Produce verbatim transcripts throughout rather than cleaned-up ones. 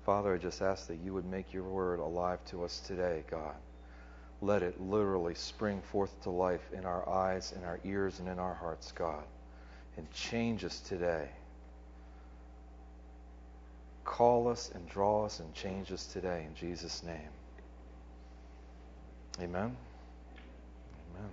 Father, I just ask that you would make your word alive to us today, God. Let it literally spring forth to life in our eyes, in our ears, and in our hearts, God. And change us today. Call us and draw us and change us today in Jesus' name. Amen. Amen.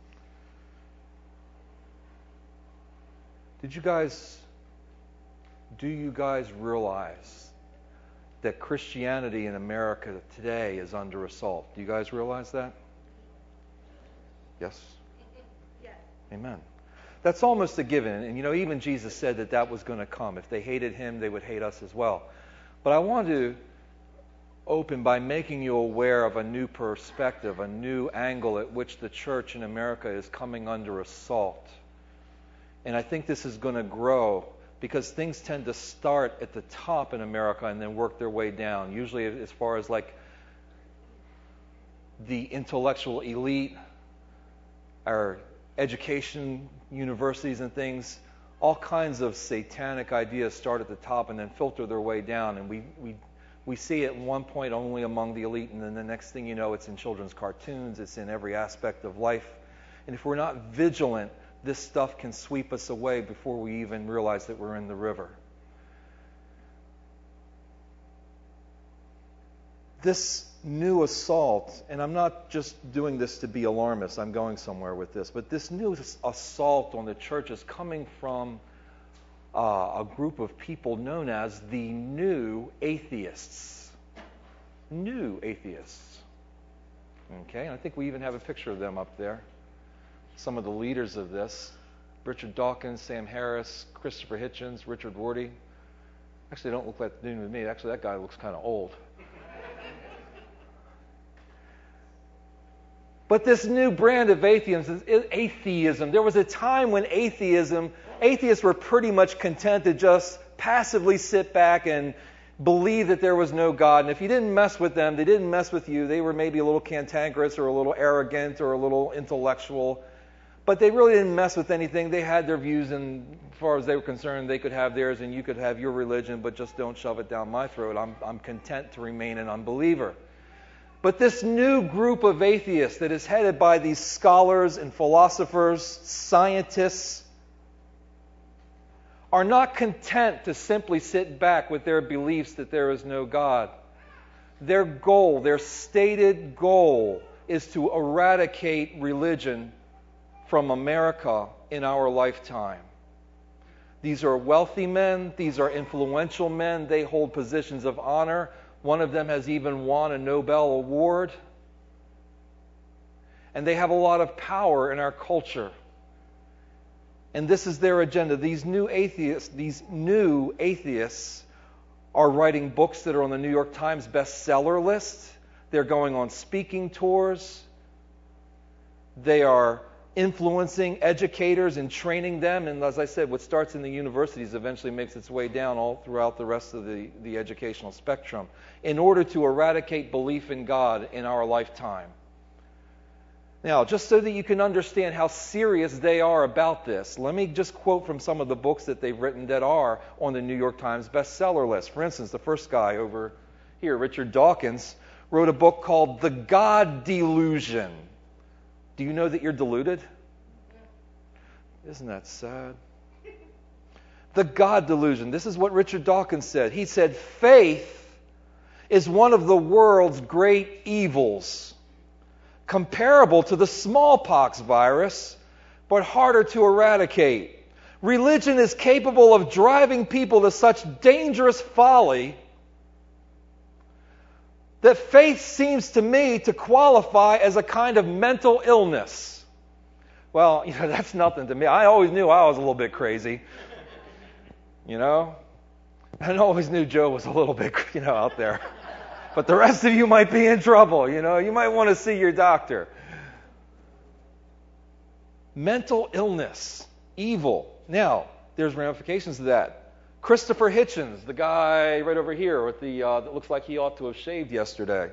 Did you guys, do you guys realize that Christianity in America today is under assault? Do you guys realize that? Yes? Yes. Amen. That's almost a given. And you know, even Jesus said that that was going to come. If they hated him, they would hate us as well. But I want to open by making you aware of a new perspective, a new angle at which the church in America is coming under assault. And I think this is going to grow because things tend to start at the top in America and then work their way down. Usually as far as like the intellectual elite, our education, universities and things, all kinds of satanic ideas start at the top and then filter their way down. And we, we, we see it at one point only among the elite, and then the next thing you know, it's in children's cartoons, it's in every aspect of life. And if we're not vigilant, this stuff can sweep us away before we even realize that we're in the river. This new assault, and I'm not just doing this to be alarmist, I'm going somewhere with this, but this new assault on the church is coming from uh, a group of people known as the New Atheists. New Atheists. Okay, and I think we even have a picture of them up there. Some of the leaders of this: Richard Dawkins, Sam Harris, Christopher Hitchens, Richard Rorty. Actually, they don't look like new to me. Actually, that guy looks kind of old. But this new brand of atheism, atheism, there was a time when atheism, atheists were pretty much content to just passively sit back and believe that there was no God. And if you didn't mess with them, they didn't mess with you. They were maybe a little cantankerous or a little arrogant or a little intellectual. But they really didn't mess with anything. They had their views, and as far as they were concerned, they could have theirs and you could have your religion, but just don't shove it down my throat. I'm, I'm content to remain an unbeliever. But this new group of atheists that is headed by these scholars and philosophers, scientists, are not content to simply sit back with their beliefs that there is no God. Their goal, their stated goal, is to eradicate religion from America in our lifetime. These are wealthy men. These are influential men. They hold positions of honor. One of them has even won a Nobel Award. And they have a lot of power in our culture. And this is their agenda. These new atheists, these new atheists are writing books that are on the New York Times bestseller list. They're going on speaking tours. They are influencing educators and training them. And as I said, what starts in the universities eventually makes its way down all throughout the rest of the, the educational spectrum in order to eradicate belief in God in our lifetime. Now, just so that you can understand how serious they are about this, let me just quote from some of the books that they've written that are on the New York Times bestseller list. For instance, the first guy over here, Richard Dawkins, wrote a book called The God Delusion. Do you know that you're deluded? Isn't that sad? The God Delusion. This is what Richard Dawkins said. He said, faith is one of the world's great evils, comparable to the smallpox virus, but harder to eradicate. Religion is capable of driving people to such dangerous folly that faith seems to me to qualify as a kind of mental illness. Well, you know, that's nothing to me. I always knew I was a little bit crazy. You know? I always knew Joe was a little bit, you know, out there. But the rest of you might be in trouble, you know? You might want to see your doctor. Mental illness, evil. Now, there's ramifications to that. Christopher Hitchens, the guy right over here with the uh, that looks like he ought to have shaved yesterday,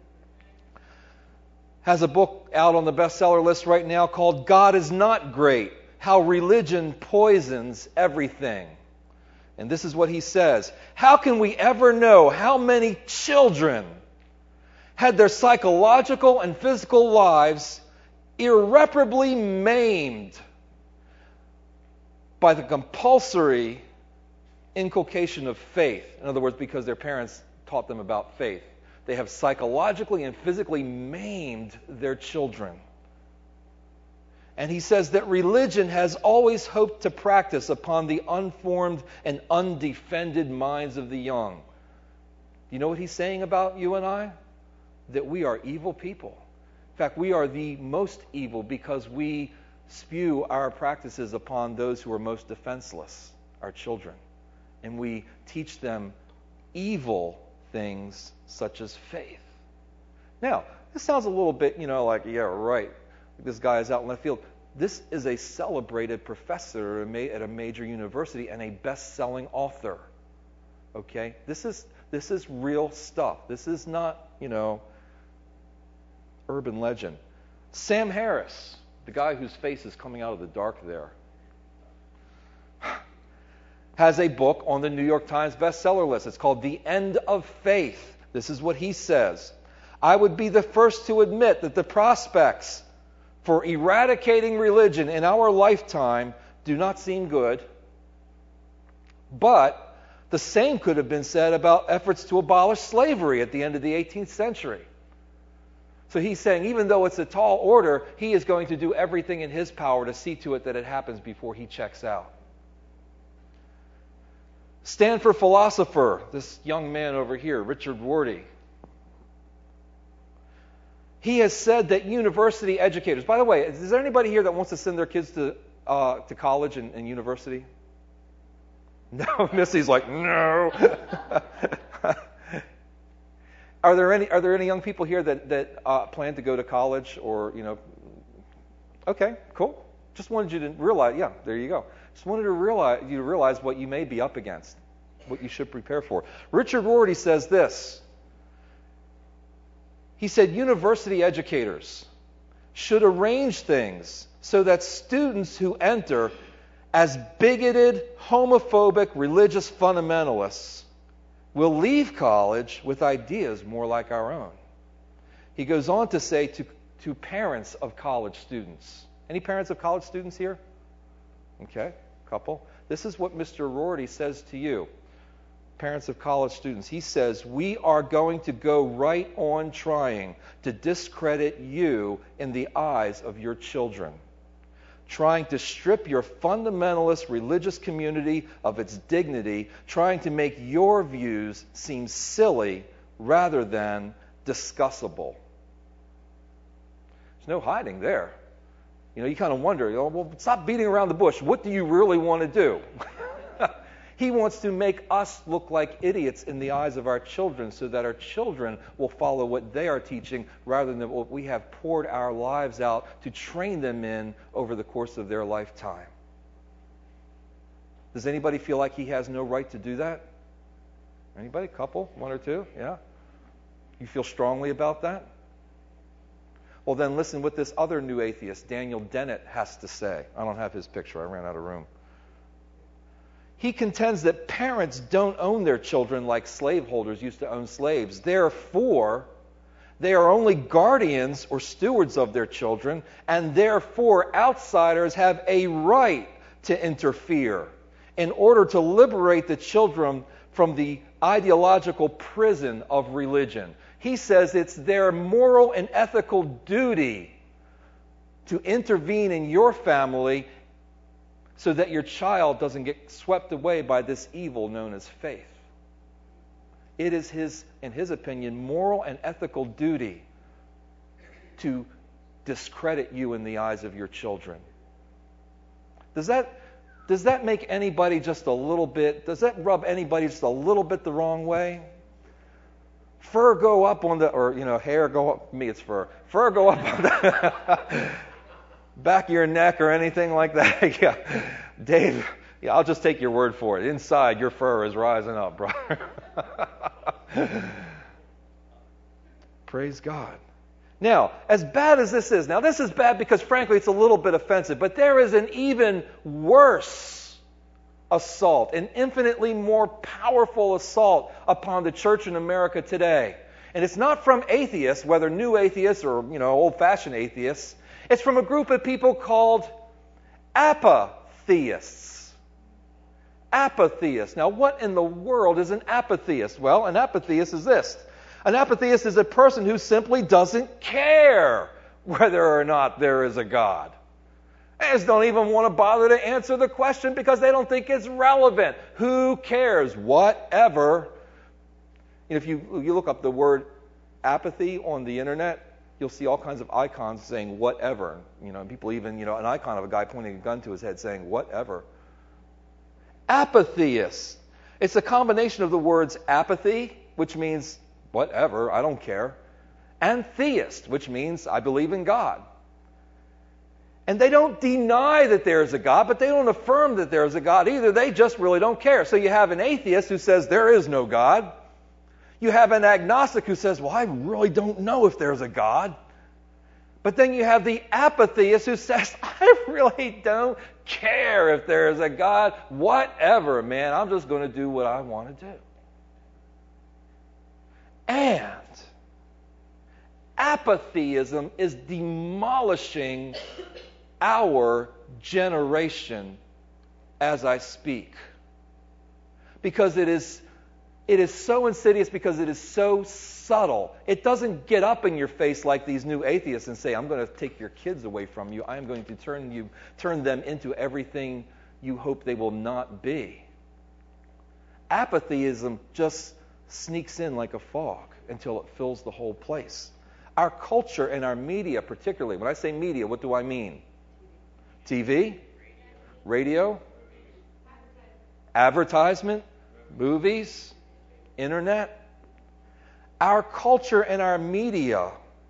has a book out on the bestseller list right now called God is Not Great: How Religion Poisons Everything. And this is what he says. How can we ever know how many children had their psychological and physical lives irreparably maimed by the compulsory inculcation of faith? In other words, because their parents taught them about faith. They have psychologically and physically maimed their children. And he says that religion has always hoped to practice upon the unformed and undefended minds of the young. You know what he's saying about you and I? That we are evil people. In fact, we are the most evil because we spew our practices upon those who are most defenseless, our children. And we teach them evil things such as faith. Now, this sounds a little bit, you know, like, yeah, right. This guy is out in left field. This is a celebrated professor at a major university and a best-selling author. Okay? This is this is real stuff. This is not, you know, urban legend. Sam Harris, the guy whose face is coming out of the dark there, has a book on the New York Times bestseller list. It's called The End of Faith. This is what he says. I would be the first to admit that the prospects for eradicating religion in our lifetime do not seem good. But the same could have been said about efforts to abolish slavery at the end of the eighteenth century. So he's saying even though it's a tall order, he is going to do everything in his power to see to it that it happens before he checks out. Stanford philosopher, this young man over here, Richard Rorty, he has said that university educators... By the way, is there anybody here that wants to send their kids to uh, to college and, and university? No, Missy's like, no. Are there any Are there any young people here that that uh, plan to go to college or you know? Okay, cool. Just wanted you to realize. Yeah, there you go. Just wanted to realize you to realize what you may be up against, what you should prepare for. Richard Rorty says this. He said university educators should arrange things so that students who enter as bigoted, homophobic, religious fundamentalists will leave college with ideas more like our own. He goes on to say to, to parents of college students. Any parents of college students here? Okay, couple. This is what Mister Rorty says to you. Parents of college students. He says, we are going to go right on trying to discredit you in the eyes of your children. Trying to strip your fundamentalist religious community of its dignity, trying to make your views seem silly rather than discussable. There's no hiding there. You know, you kind of wonder, you know, well, stop beating around the bush. What do you really want to do? He wants to make us look like idiots in the eyes of our children so that our children will follow what they are teaching rather than what we have poured our lives out to train them in over the course of their lifetime. Does anybody feel like he has no right to do that? Anybody? Couple? One or two? Yeah? You feel strongly about that? Well, then listen what this other new atheist, Daniel Dennett, has to say. I don't have his picture. I ran out of room. He contends that parents don't own their children like slaveholders used to own slaves. Therefore, they are only guardians or stewards of their children, and therefore outsiders have a right to interfere in order to liberate the children from the ideological prison of religion. He says it's their moral and ethical duty to intervene in your family so that your child doesn't get swept away by this evil known as faith. It is his, in his opinion, moral and ethical duty to discredit you in the eyes of your children. Does that, does that make anybody just a little bit, does that rub anybody just a little bit the wrong way? Fur go up on the, or, you know, hair go up, me it's fur. Fur go up on the back of your neck or anything like that. Yeah, Dave, yeah, I'll just take your word for it. Inside, your fur is rising up, brother. Praise God. Now, as bad as this is, now this is bad because frankly it's a little bit offensive, but there is an even worse assault, an infinitely more powerful assault upon the church in America today. And it's not from atheists, whether new atheists or, you know, old-fashioned atheists. It's from a group of people called apatheists. Apatheists. Now, what in the world is an apatheist? Well, an apatheist is this. An apatheist is a person who simply doesn't care whether or not there is a God. They just don't even want to bother to answer the question because they don't think it's relevant. Who cares? Whatever. If you, you look up the word apathy on the internet, you'll see all kinds of icons saying whatever. You know, and people even, you know, an icon of a guy pointing a gun to his head saying whatever. Apatheist. It's a combination of the words apathy, which means whatever, I don't care, and theist, which means I believe in God. And they don't deny that there is a God, but they don't affirm that there is a God either. They just really don't care. So you have an atheist who says there is no God. You have an agnostic who says, well, I really don't know if there's a God. But then you have the apatheist who says, I really don't care if there is a God. Whatever, man. I'm just going to do what I want to do. And apatheism is demolishing our generation as I speak. Because it is it is so insidious, because it is so subtle. It doesn't get up in your face like these new atheists and say, I'm going to take your kids away from you. I'm going to turn you turn them into everything you hope they will not be. Apatheism just sneaks in like a fog until it fills the whole place. Our culture and our media particularly, when I say media, what do I mean? T V, radio, advertisement, movies, internet. Our culture and our media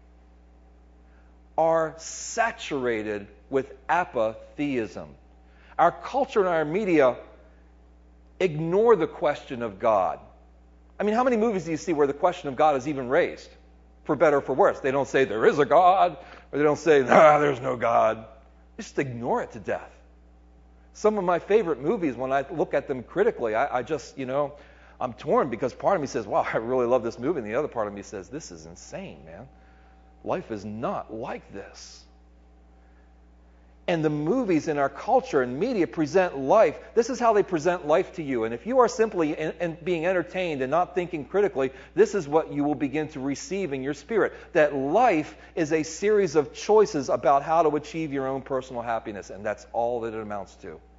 are saturated with apatheism. Our culture and our media ignore the question of God. I mean, how many movies do you see where the question of God is even raised? For better or for worse. They don't say there is a God, or they don't say, ah, there's no God. They just ignore it to death. Some of my favorite movies, when I look at them critically, I, I just, you know, I'm torn because part of me says, wow, I really love this movie, and the other part of me says, this is insane, man. Life is not like this. And the movies in our culture and media present life. This is how they present life to you. And if you are simply in, in being entertained and not thinking critically, this is what you will begin to receive in your spirit. That life is a series of choices about how to achieve your own personal happiness. And that's all that it amounts to.